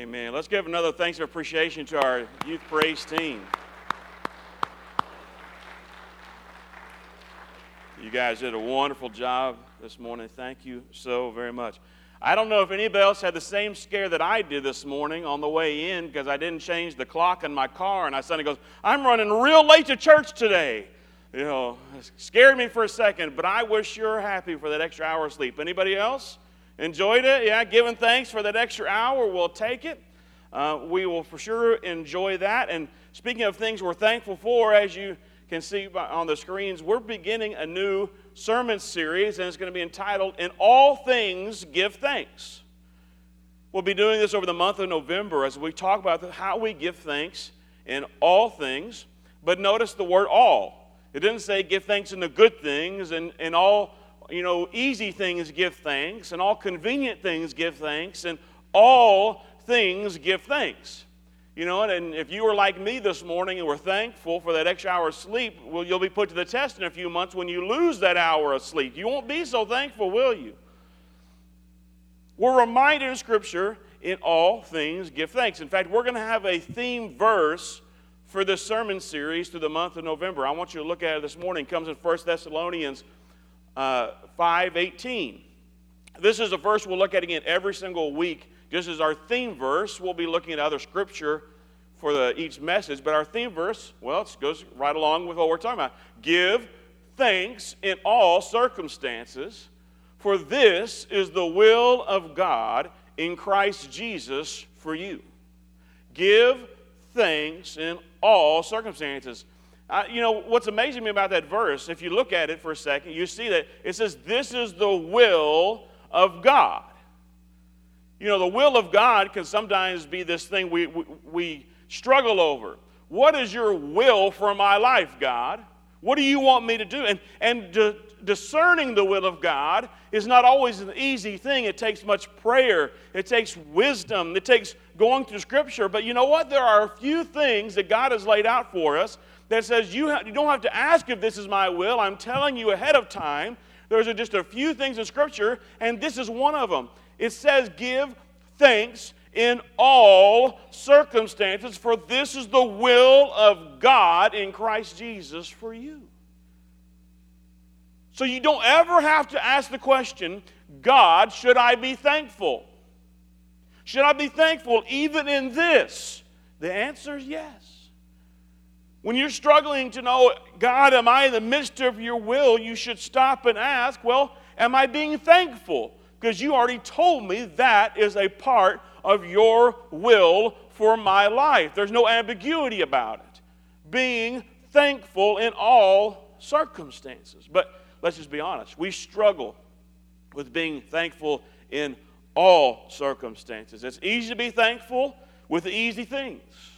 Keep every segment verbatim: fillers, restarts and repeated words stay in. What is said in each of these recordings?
Amen. Let's give another thanks and appreciation to our youth praise team. You guys did a wonderful job this morning. Thank you so very much. I don't know if anybody else had the same scare that I did this morning on the way in because I didn't change the clock in my car, and I suddenly goes, I'm running real late to church today. You know, it scared me for a second, but I was sure happy for that extra hour of sleep. Anybody else? Enjoyed it? Yeah, giving thanks for that extra hour. We'll take it. Uh, we will for sure enjoy that. And speaking of things we're thankful for, as you can see on the screens, we're beginning a new sermon series, and it's going to be entitled, In All Things Give Thanks. We'll be doing this over the month of November as we talk about how we give thanks in all things. But notice the word all. It didn't say give thanks in the good things, and in all you know, easy things give thanks, and all convenient things give thanks, and all things give thanks. You know, and if you were like me this morning and were thankful for that extra hour of sleep, well, you'll be put to the test in a few months when you lose that hour of sleep. You won't be so thankful, will you? We're reminded in Scripture, in all things give thanks. In fact, we're going to have a theme verse for this sermon series through the month of November. I want you to look at it this morning. It comes in First Thessalonians Uh, five eighteen. This is a verse we'll look at again every single week. Just as our theme verse, we'll be looking at other scripture for the, each message. But our theme verse, well, it goes right along with what we're talking about. Give thanks in all circumstances, for this is the will of God in Christ Jesus for you. Give thanks in all circumstances. Uh, you know, what's amazing to me about that verse, if you look at it for a second, you see that it says, this is the will of God. You know, the will of God can sometimes be this thing we, we, we struggle over. What is your will for my life, God? What do you want me to do? And, and di- discerning the will of God is not always an easy thing. It takes much prayer. It takes wisdom. It takes going through Scripture. But you know what? There are a few things that God has laid out for us that says you, ha- you don't have to ask if this is my will. I'm telling you ahead of time. There's a, just a few things in Scripture, and this is one of them. It says, give thanks in all circumstances, for this is the will of God in Christ Jesus for you. So you don't ever have to ask the question, God, should I be thankful? Should I be thankful even in this? The answer is yes. When you're struggling to know, God, am I in the midst of your will, you should stop and ask, well, am I being thankful? Because you already told me that is a part of your will for my life. There's no ambiguity about it. Being thankful in all circumstances. But let's just be honest. We struggle with being thankful in all circumstances. It's easy to be thankful with the easy things.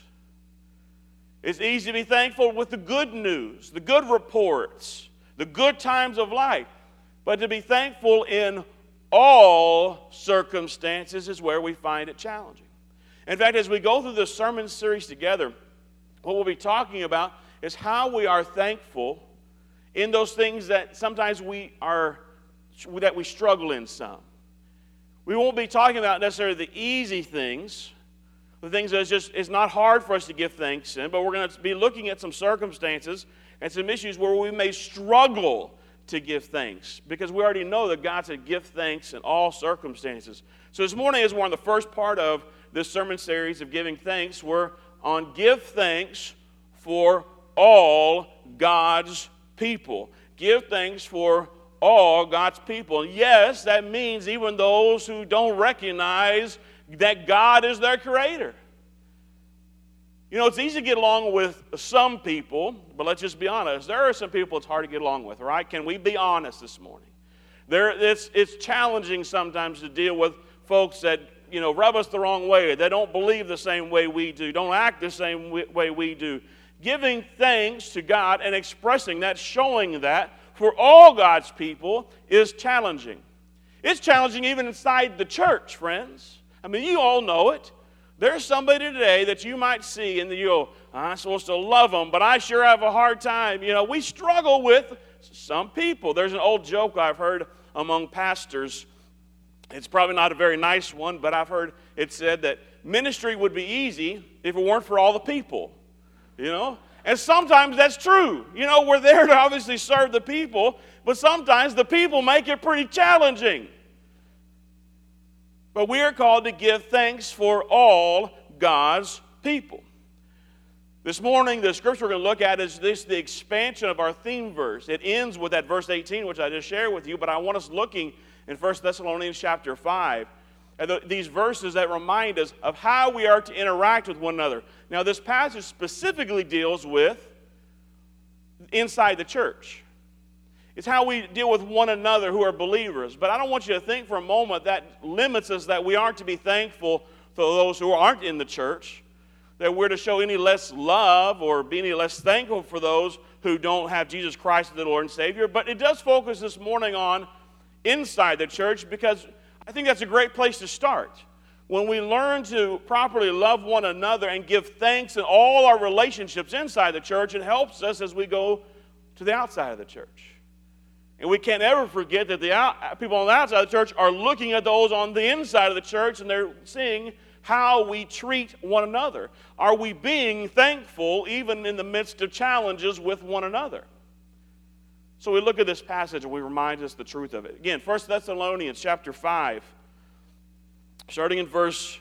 It's easy to be thankful with the good news, the good reports, the good times of life. But to be thankful in all circumstances is where we find it challenging. In fact, as we go through this sermon series together, what we'll be talking about is how we are thankful in those things that sometimes we are, that we struggle in some. We won't be talking about necessarily the easy things, the things that it's just it's not hard for us to give thanks in, but we're going to be looking at some circumstances and some issues where we may struggle to give thanks, because we already know that God said give thanks in all circumstances. So this morning, as we're on the first part of this sermon series of giving thanks, we're on give thanks for all God's people. Give thanks for all God's people. And yes, that means even those who don't recognize that God is their creator. You know, it's easy to get along with some people, but let's just be honest. There are some people it's hard to get along with, right? Can we be honest this morning? There, it's, it's challenging sometimes to deal with folks that, you know, rub us the wrong way. They don't believe the same way we do, don't act the same way we do. Giving thanks to God and expressing that, showing that for all God's people is challenging. It's challenging even inside the church, friends. I mean, you all know it. There's somebody today that you might see and you go, I'm supposed to love them, but I sure have a hard time. You know, we struggle with some people. There's an old joke I've heard among pastors It's probably not a very nice one, but I've heard it said that ministry would be easy if it weren't for all the people, you know? And sometimes that's true. You know, we're there to obviously serve the people, but sometimes the people make it pretty challenging. But we are called to give thanks for all God's people. This morning, the scripture we're going to look at is this, the expansion of our theme verse. It ends with that verse eighteen, which I just shared with you, but I want us looking in First Thessalonians chapter five, and the, these verses that remind us of how we are to interact with one another. Now, this passage specifically deals with inside the church. It's how we deal with one another who are believers. But I don't want you to think for a moment that limits us, that we aren't to be thankful for those who aren't in the church, that we're to show any less love or be any less thankful for those who don't have Jesus Christ as the Lord and Savior. But it does focus this morning on inside the church, because I think that's a great place to start. When we learn to properly love one another and give thanks in all our relationships inside the church, it helps us as we go to the outside of the church. And we can't ever forget that the out, people on the outside of the church are looking at those on the inside of the church, and they're seeing how we treat one another. Are we being thankful even in the midst of challenges with one another? So we look at this passage and we remind us the truth of it. Again, First Thessalonians chapter five, starting in verse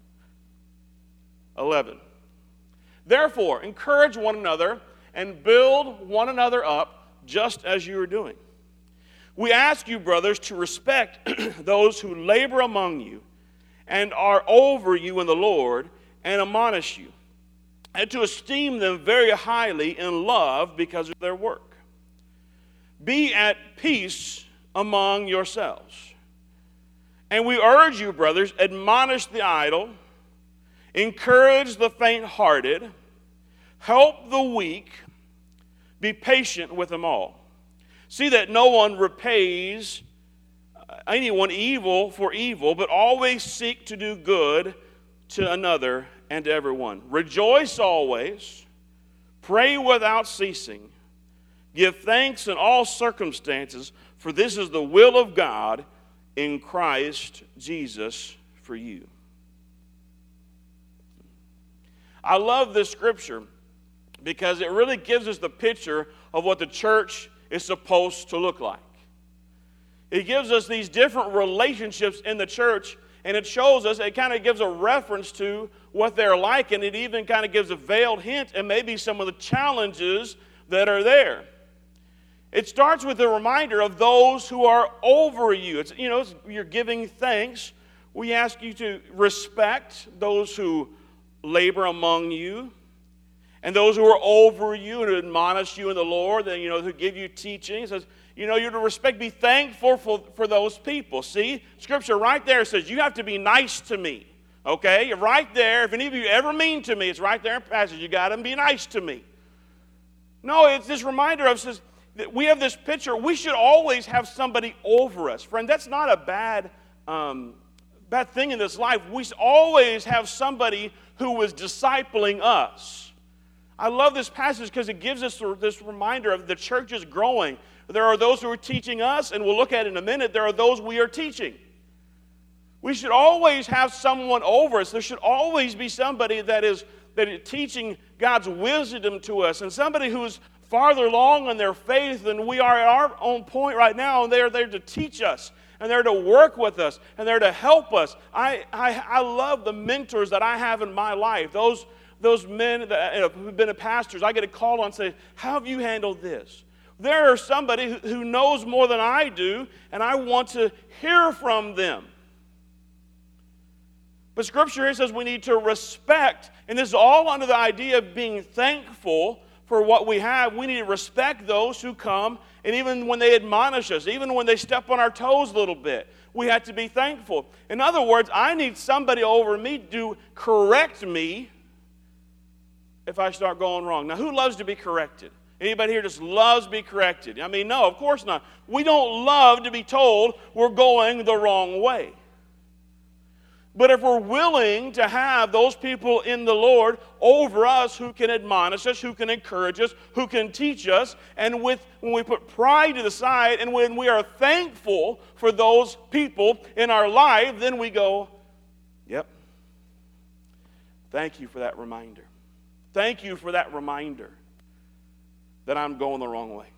eleven. Therefore, encourage one another and build one another up, just as you are doing. We ask you, brothers, to respect those who labor among you and are over you in the Lord and admonish you, and to esteem them very highly in love because of their work. Be at peace among yourselves. And we urge you, brothers, admonish the idle, encourage the faint-hearted, help the weak, be patient with them all. See that no one repays anyone evil for evil, but always seek to do good to another and to everyone. Rejoice always, pray without ceasing, give thanks in all circumstances, for this is the will of God in Christ Jesus for you. I love this scripture because it really gives us the picture of what the church is supposed to look like. It gives us these different relationships in the church, and it shows us, it kind of gives a reference to what they're like, and it even kind of gives a veiled hint and maybe some of the challenges that are there. It starts with a reminder of those who are over you. It's, you know, it's, you're giving thanks. We ask you to respect those who labor among you, and those who are over you, to admonish you in the Lord, and, you know, who give you teaching. It says, you know, you're to respect, be thankful for, for those people. See, Scripture right there says you have to be nice to me. Okay, you're right there. If any of you ever mean to me, it's right there in the passage. You got to be nice to me. No, it's this reminder of says that we have this picture. We should always have somebody over us, friend. That's not a bad, um, bad thing in this life. We always have somebody who is discipling us. I love this passage because it gives us this reminder of the church is growing. There are those who are teaching us, and we'll look at it in a minute. There are those we are teaching. We should always have someone over us. There should always be somebody that is, that is teaching God's wisdom to us, and somebody who's farther along in their faith than we are at our own point right now, and they're there to teach us, and they're to work with us, and they're to help us. I, I, I love the mentors that I have in my life. Those Those men that who've been pastors, I get a call on and say, how have you handled this? There are somebody who knows more than I do, and I want to hear from them. But Scripture here says we need to respect, and this is all under the idea of being thankful for what we have. We need to respect those who come, and even when they admonish us, even when they step on our toes a little bit, we have to be thankful. In other words, I need somebody over me to correct me if I start going wrong. Now, who loves to be corrected? Anybody here just loves to be corrected? I mean, no, of course not. We don't love to be told we're going the wrong way. But if we're willing to have those people in the Lord over us who can admonish us, who can encourage us, who can teach us, and with when we put pride to the side and when we are thankful for those people in our life, then we go, yep, thank you for that reminder. Thank you for that reminder that I'm going the wrong way.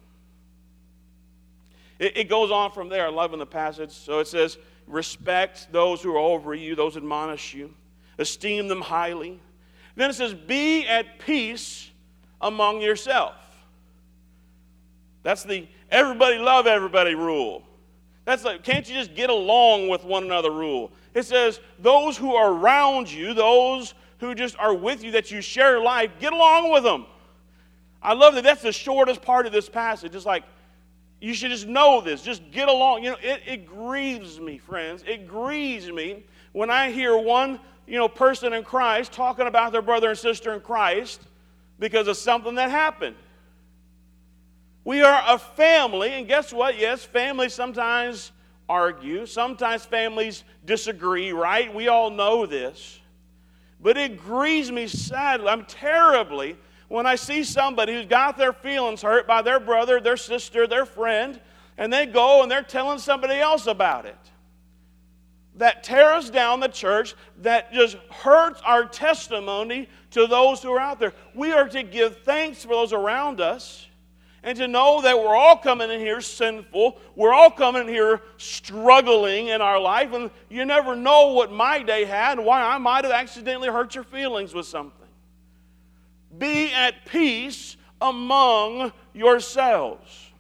It, it goes on from there. I love in the passage. So it says, respect those who are over you, those who admonish you. Esteem them highly. Then it says, be at peace among yourself. That's the everybody love everybody rule. That's like, can't you just get along with one another rule? It says, those who are around you, those who just are with you, that you share life, get along with them. I love that that's the shortest part of this passage. It's like, you should just know this. Just get along. You know, it, it grieves me, friends. It grieves me when I hear one, you know, person in Christ talking about their brother and sister in Christ because of something that happened. We are a family, and guess what? Yes, families sometimes argue. Sometimes families disagree, right? We all know this. But it grieves me sadly, I'm terribly, when I see somebody who's got their feelings hurt by their brother, their sister, their friend, and they go and they're telling somebody else about it. That tears down the church, that just hurts our testimony to those who are out there. We are to give thanks for those around us and to know that we're all coming in here sinful. We're all coming in here struggling in our life, and you never know what my day had and why I might have accidentally hurt your feelings with something. Be at peace among yourselves.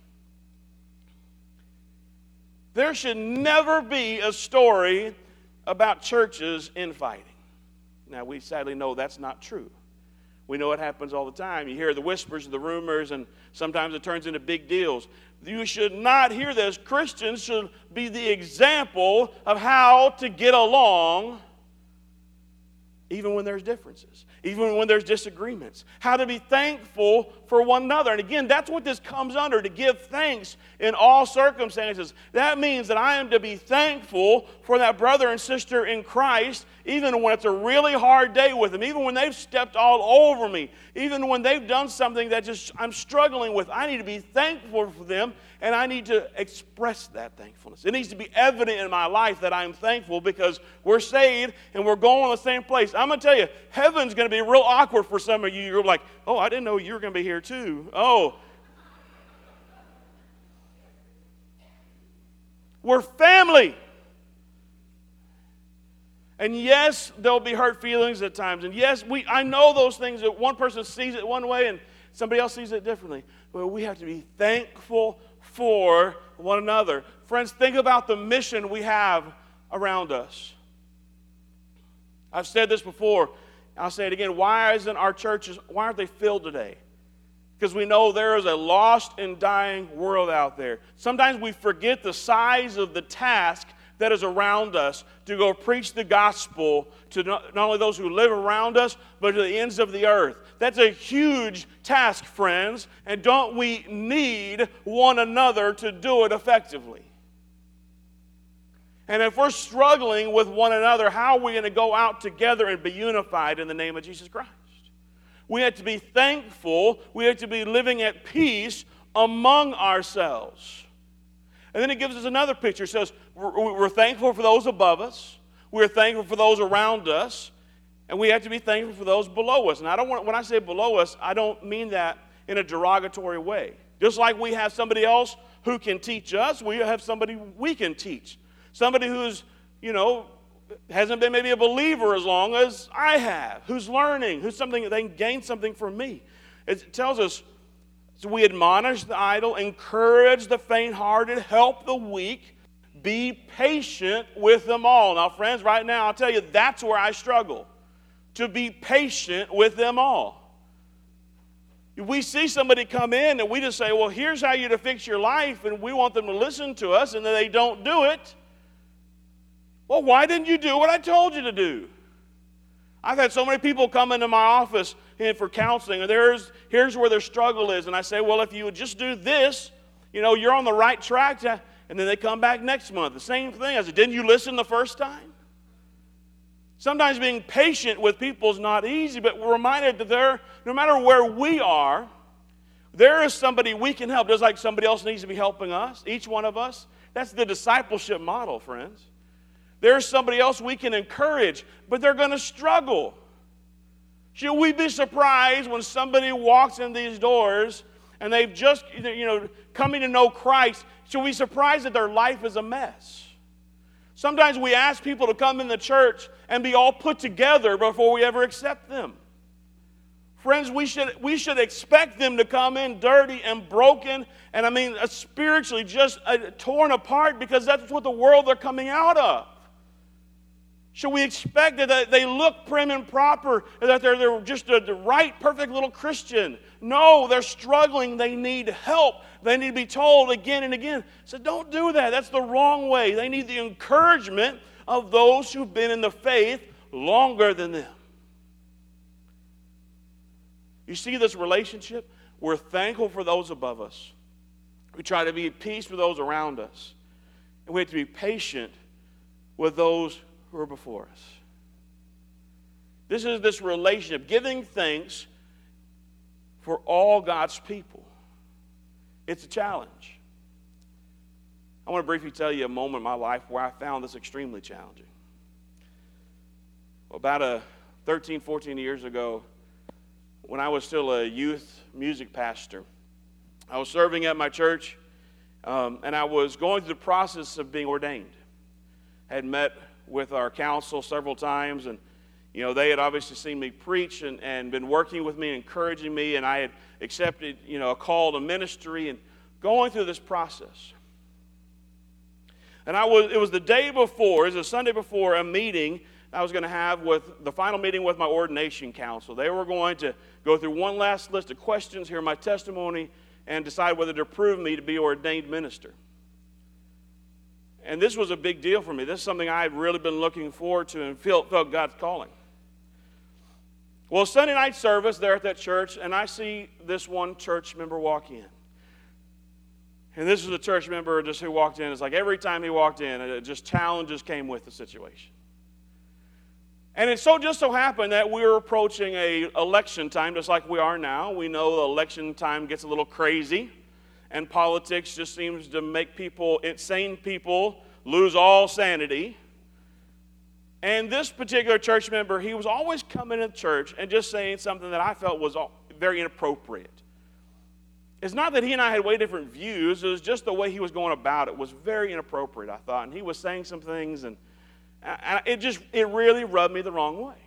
There should never be a story about churches infighting. Now, we sadly know that's not true. We know it happens all the time. You hear the whispers and the rumors, and sometimes it turns into big deals. You should not hear this. Christians should be the example of how to get along even when there's differences, even when there's disagreements. How to be thankful for one another. And again, that's what this comes under, to give thanks in all circumstances. That means that I am to be thankful for that brother and sister in Christ, even when it's a really hard day with them, even when they've stepped all over me, even when they've done something that just I'm struggling with. I need to be thankful for them, and I need to express that thankfulness. It needs to be evident in my life that I'm thankful because we're saved and we're going to the same place. I'm going to tell you, heaven's going to be real awkward for some of you. You're like, oh, I didn't know you were going to be here too. Oh. We're family. And yes, there'll be hurt feelings at times. And yes, we I know those things that one person sees it one way and somebody else sees it differently. But we have to be thankful for one another. Friends, think about the mission we have around us. I've said this before. I'll say it again. Why isn't our churches, why aren't they filled today? Because we know there is a lost and dying world out there. Sometimes we forget the size of the task that is around us to go preach the gospel to not only those who live around us, but to the ends of the earth. That's a huge task, friends, and don't we need one another to do it effectively? And if we're struggling with one another, how are we going to go out together and be unified in the name of Jesus Christ? We have to be thankful. We have to be living at peace among ourselves. And then it gives us another picture. It says we're, we're thankful for those above us. We're thankful for those around us. And we have to be thankful for those below us. And I don't want, when I say below us, I don't mean that in a derogatory way. Just like we have somebody else who can teach us, we have somebody we can teach. Somebody who's, you know, hasn't been maybe a believer as long as I have, who's learning, who's something, they can gain something from me. It tells us, so we admonish the idle, encourage the faint-hearted, help the weak, be patient with them all. Now, friends, right now, I'll tell you, that's where I struggle, to be patient with them all. We see somebody come in and we just say, well, here's how you to fix your life, and we want them to listen to us, and then they don't do it. Well, why didn't you do what I told you to do? I've had so many people come into my office and for counseling, and there's, here's where their struggle is. And I say, well, if you would just do this, you know, you're on the right track. To, and then they come back next month. The same thing. I said, didn't you listen the first time? Sometimes being patient with people is not easy, but we're reminded that there, no matter where we are, there is somebody we can help, just like somebody else needs to be helping us, each one of us. That's the discipleship model, friends. There's somebody else we can encourage, but they're going to struggle. Should we be surprised when somebody walks in these doors and they've just, you know, coming to know Christ, should we be surprised that their life is a mess? Sometimes we ask people to come in the church and be all put together before we ever accept them. Friends, we should, we should expect them to come in dirty and broken, and I mean uh, spiritually just uh, torn apart, because that's what the world they're coming out of. Should we expect that they look prim and proper, that they're, they're just a, the right, perfect little Christian? No, they're struggling. They need help. They need to be told again and again. So don't do that. That's the wrong way. They need the encouragement of those who've been in the faith longer than them. You see this relationship? We're thankful for those above us. We try to be at peace with those around us. And we have to be patient with those who are before us. This is this relationship, giving thanks for all God's people. It's a challenge. I want to briefly tell you a moment in my life where I found this extremely challenging. Well, about a thirteen, fourteen years ago, when I was still a youth music pastor, I was serving at my church, um, and I was going through the process of being ordained. I had met with our council several times, and you know, they had obviously seen me preach and, and been working with me, encouraging me, and I had accepted, you know, a call to ministry and going through this process. And I was, it was the day before, it was a Sunday before a meeting I was going to have with the final meeting with my ordination council. They were going to go through one last list of questions, hear my testimony, and decide whether to approve me to be ordained minister. And this was a big deal for me. This is something I had really been looking forward to and felt, felt God's calling. Well, Sunday night service there at that church, and I see this one church member walk in. And this was a church member just who walked in. It's like every time he walked in, it just challenges came with the situation. And it so just so happened that we were approaching a election time, just like we are now. We know the election time gets a little crazy, and politics just seems to make people, insane people, lose all sanity. And this particular church member, he was always coming to church and just saying something that I felt was very inappropriate. It's not that he and I had way different views. It was just the way he was going about it was very inappropriate, I thought. And he was saying some things, and it just, it really rubbed me the wrong way.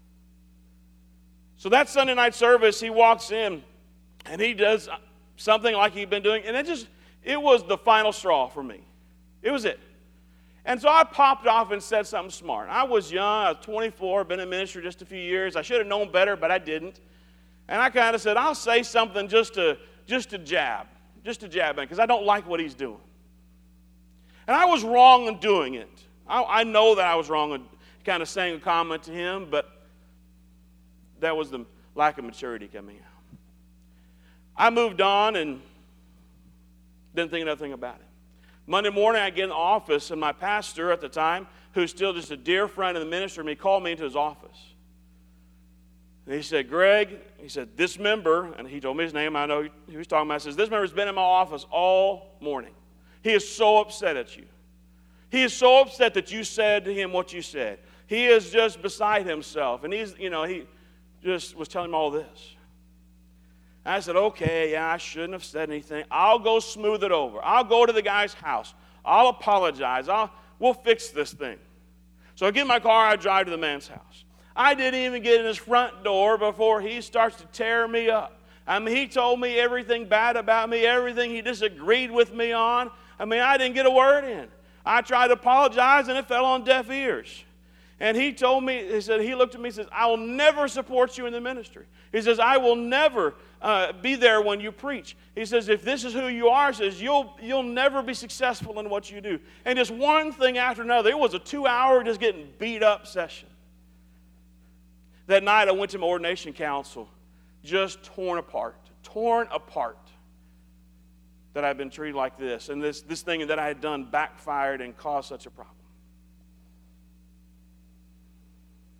So that Sunday night service, he walks in, and he does something like he'd been doing, and it just, it was the final straw for me. It was it. And so I popped off and said something smart. I was young, I was twenty-four, been in ministry just a few years. I should have known better, but I didn't. And I kind of said, I'll say something just to, just to jab, just to jab in, because I don't like what he's doing. And I was wrong in doing it. I, I know that I was wrong in kind of saying a comment to him, but that was the lack of maturity coming out. I moved on and didn't think nothing about it. Monday morning, I get in the office, and my pastor at the time, who's still just a dear friend of the ministry, he called me into his office. And he said, Greg, he said, this member, and he told me his name, I know he was talking about, he says, this member's been in my office all morning. He is so upset at you. He is so upset that you said to him what you said. He is just beside himself. And he's, you know, he just was telling him all this. I said, okay, yeah, I shouldn't have said anything. I'll go smooth it over. I'll go to the guy's house. I'll apologize. I'll, we'll fix this thing. So I get in my car, I drive to the man's house. I didn't even get in his front door before he starts to tear me up. I mean, he told me everything bad about me, everything he disagreed with me on. I mean, I didn't get a word in. I tried to apologize, and it fell on deaf ears. And he told me, he said, he looked at me and says, I will never support you in the ministry. He says, I will never uh, be there when you preach. He says, if this is who you are, he says, you'll, you'll never be successful in what you do. And just one thing after another. It was a two-hour just getting beat up session. That night I went to my ordination council, just torn apart, torn apart. That I've been treated like this, and this, this thing that I had done backfired and caused such a problem.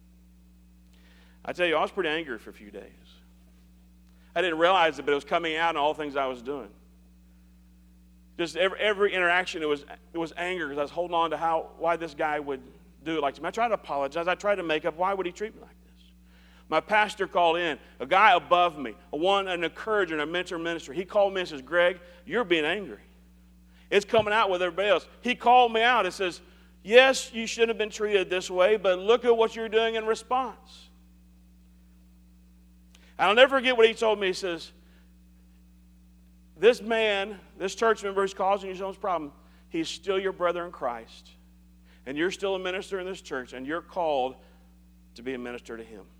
I tell you, I was pretty angry for a few days. I didn't realize it, but it was coming out in all things I was doing. Just every, every interaction, it was it was anger because I was holding on to how why this guy would do it like to me. I tried to apologize. I tried to make up. Why would he treat me like this? My pastor called in, a guy above me, a one, an encourager and a mentor minister. He called me and says, Greg, you're being angry. It's coming out with everybody else. He called me out and says, yes, you shouldn't have been treated this way, but look at what you're doing in response. And I'll never forget what he told me. He says, this man, this church member who's causing you so much problem, he's still your brother in Christ. And you're still a minister in this church, and you're called to be a minister to him.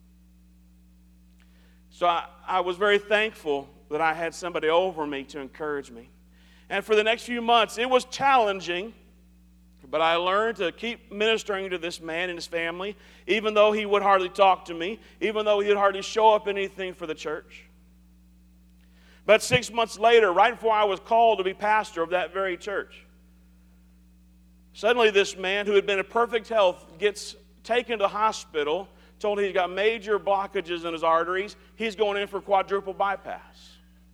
So I, I was very thankful that I had somebody over me to encourage me. And for the next few months, it was challenging, but I learned to keep ministering to this man and his family, even though he would hardly talk to me, even though he would hardly show up in anything for the church. But six months later, right before I was called to be pastor of that very church, suddenly this man who had been in perfect health gets taken to the hospital, told he's got major blockages in his arteries. He's going in for quadruple bypass.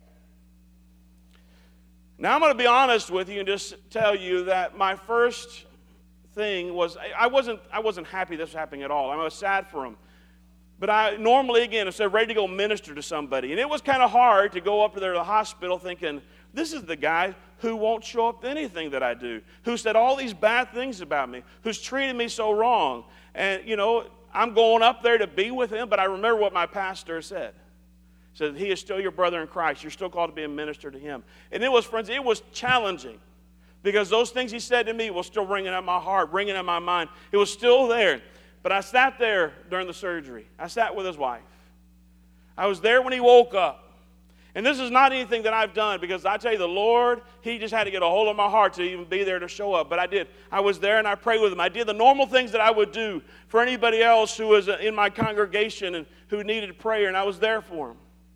Now I'm going to be honest with you and just tell you that my first thing was, I wasn't, I wasn't happy this was happening at all. I was sad for him. But I normally, again, I said, ready to go minister to somebody. And it was kind of hard to go up there to the hospital thinking, this is the guy who won't show up to anything that I do, who said all these bad things about me, who's treated me so wrong. And, you know, I'm going up there to be with him, but I remember what my pastor said. He said, he is still your brother in Christ. You're still called to be a minister to him. And it was, friends, it was challenging because those things he said to me were still ringing in my heart, ringing in my mind. It was still there. But I sat there during the surgery. I sat with his wife. I was there when he woke up. And this is not anything that I've done because I tell you, the Lord, he just had to get a hold of my heart to even be there to show up. But I did. I was there and I prayed with him. I did the normal things that I would do for anybody else who was in my congregation and who needed prayer, and I was there for him.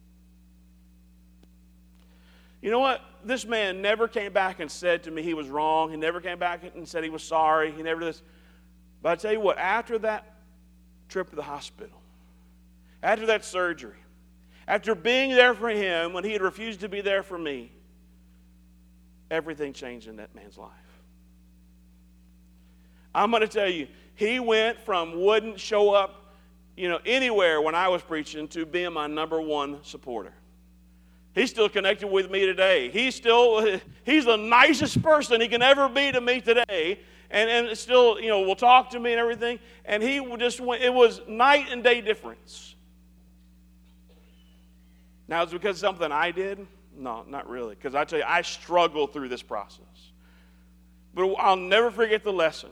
You know what? This man never came back and said to me he was wrong. He never came back and said he was sorry. He never did this. But I tell you what, after that trip to the hospital, after that surgery, after being there for him when he had refused to be there for me, everything changed in that man's life. I'm going to tell you, he went from wouldn't show up, you know, anywhere when I was preaching to being my number one supporter. He's still connected with me today. He's still, he's the nicest person he can ever be to me today. And, and still, you know, will talk to me and everything. And he just went, it was night and day difference. Now, is it because of something I did? No, not really. Because I tell you, I struggled through this process. But I'll never forget the lesson.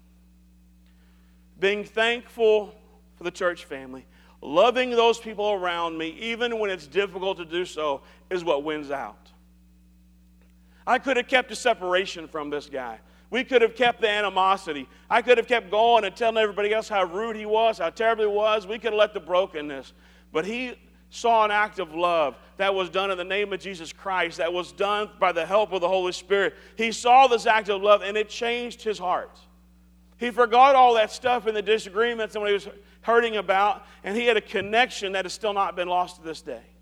Being thankful for the church family, loving those people around me, even when it's difficult to do so, is what wins out. I could have kept a separation from this guy. We could have kept the animosity. I could have kept going and telling everybody else how rude he was, how terrible he was. We could have let the brokenness. But he saw an act of love that was done in the name of Jesus Christ, that was done by the help of the Holy Spirit. He saw this act of love, and it changed his heart. He forgot all that stuff and the disagreements and what he was hurting about, and he had a connection that has still not been lost to this day.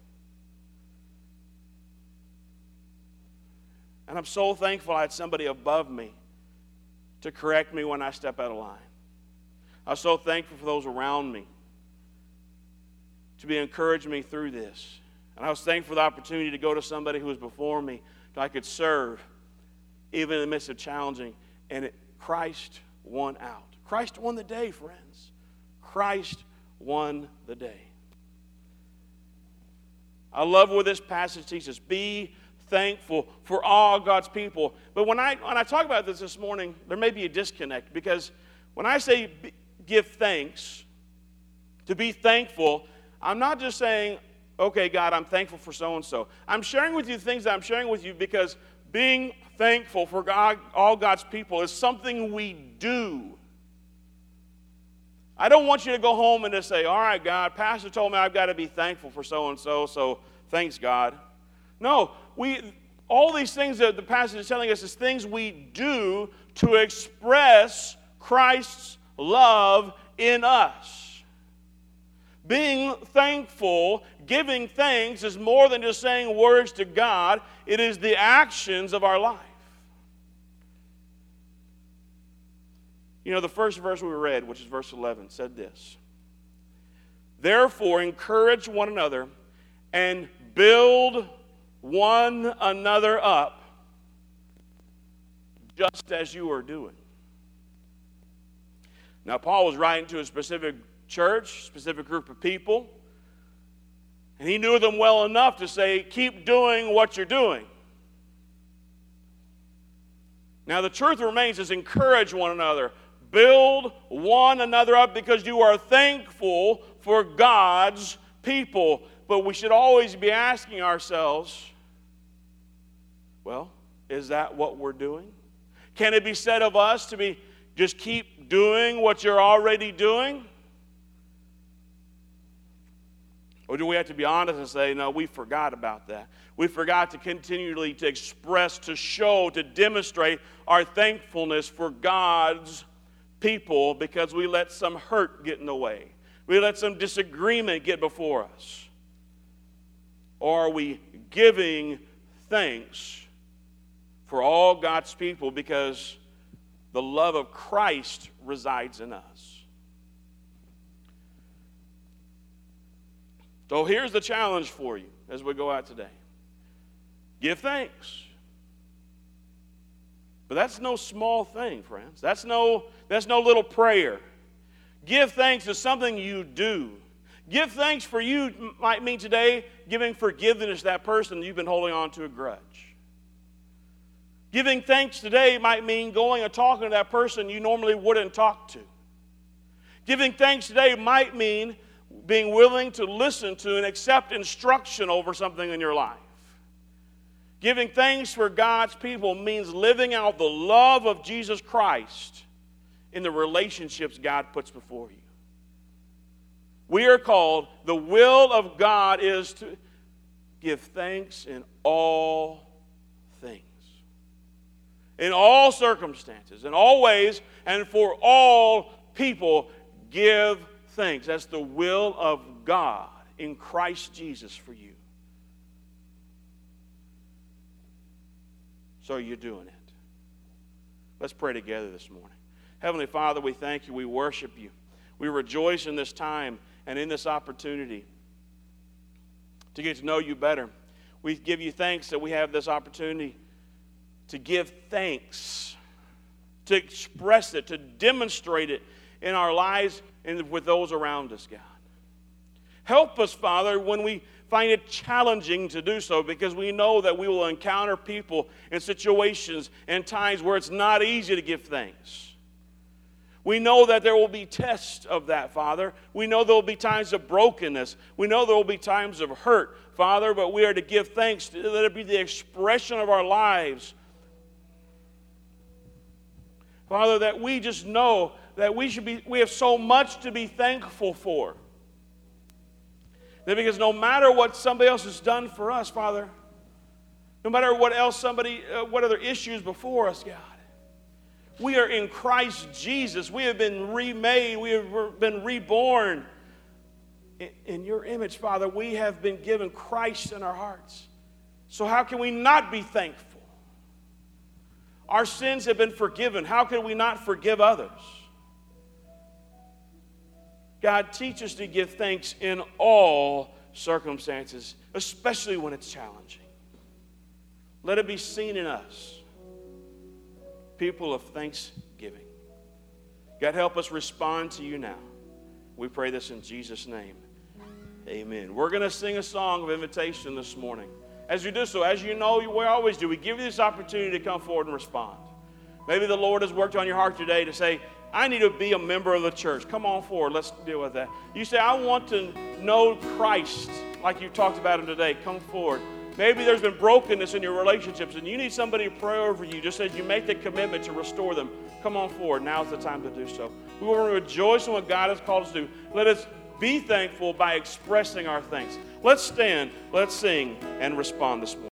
And I'm so thankful I had somebody above me to correct me when I step out of line. I was so thankful for those around me to be encouraging me through this. And I was thankful for the opportunity to go to somebody who was before me that I could serve even in the midst of challenging. And it, Christ won out. Christ won the day, friends. Christ won the day. I love what this passage teaches. Be thankful for all God's people. But when I when I talk about this this morning, there may be a disconnect because when I say give thanks, to be thankful, I'm not just saying, okay, God, I'm thankful for so-and-so. I'm sharing with you things that I'm sharing with you because being thankful for God, all God's people is something we do. I don't want you to go home and just say, all right, God, Pastor told me I've got to be thankful for so-and-so, so thanks, God. No, we all these things that the passage is telling us is things we do to express Christ's love in us. Being thankful, giving thanks is more than just saying words to God. It is the actions of our life. You know, the first verse we read, which is verse eleven, said this. Therefore, encourage one another and build one another up, just as you are doing. Now, Paul was writing to a specific church, specific group of people, and he knew them well enough to say, keep doing what you're doing. Now, the truth remains is encourage one another. Build one another up because you are thankful for God's people. But we should always be asking ourselves, well, is that what we're doing? Can it be said of us to be just keep doing what you're already doing? Or do we have to be honest and say, no, we forgot about that. We forgot to continually to express, to show, to demonstrate our thankfulness for God's people because we let some hurt get in the way. We let some disagreement get before us. Or are we giving thanks for all God's people because the love of Christ resides in us? So here's the challenge for you as we go out today. Give thanks. But that's no small thing, friends. That's no, that's no little prayer. Give thanks is something you do. Give thanks for you might mean today giving forgiveness to that person you've been holding on to a grudge. Giving thanks today might mean going and talking to that person you normally wouldn't talk to. Giving thanks today might mean being willing to listen to and accept instruction over something in your life. Giving thanks for God's people means living out the love of Jesus Christ in the relationships God puts before you. We are called, the will of God is to give thanks in all things. In all circumstances, in all ways, and for all people, give thanks. That's the will of God in Christ Jesus for you. So you're doing it. Let's pray together this morning. Heavenly Father, we thank you. We worship you. We rejoice in this time and in this opportunity to get to know you better. We give you thanks that we have this opportunity to give thanks, to express it, to demonstrate it in our lives and with those around us, God. Help us, Father, when we find it challenging to do so, because we know that we will encounter people in situations and times where it's not easy to give thanks. We know that there will be tests of that, Father. We know there will be times of brokenness. We know there will be times of hurt, Father, but we are to give thanks. Let it be the expression of our lives, Father, that we just know that we should be, we have so much to be thankful for. That because no matter what somebody else has done for us, Father, no matter what else somebody, uh, what other issues before us, God, we are in Christ Jesus. We have been remade. We have been reborn in, in your image, Father. We have been given Christ in our hearts. So how can we not be thankful? Our sins have been forgiven. How can we not forgive others? God, teach us to give thanks in all circumstances, especially when it's challenging. Let it be seen in us, people of thanksgiving. God, help us respond to you now. We pray this in Jesus' name. Amen. We're going to sing a song of invitation this morning. As we do so, as you know, we always do, we give you this opportunity to come forward and respond. Maybe the Lord has worked on your heart today to say, I need to be a member of the church. Come on forward. Let's deal with that. You say, I want to know Christ like you talked about him today. Come forward. Maybe there's been brokenness in your relationships and you need somebody to pray over you just as you make the commitment to restore them. Come on forward. Now's the time to do so. We want to rejoice in what God has called us to do. Let us be thankful by expressing our thanks. Let's stand, let's sing, and respond this morning.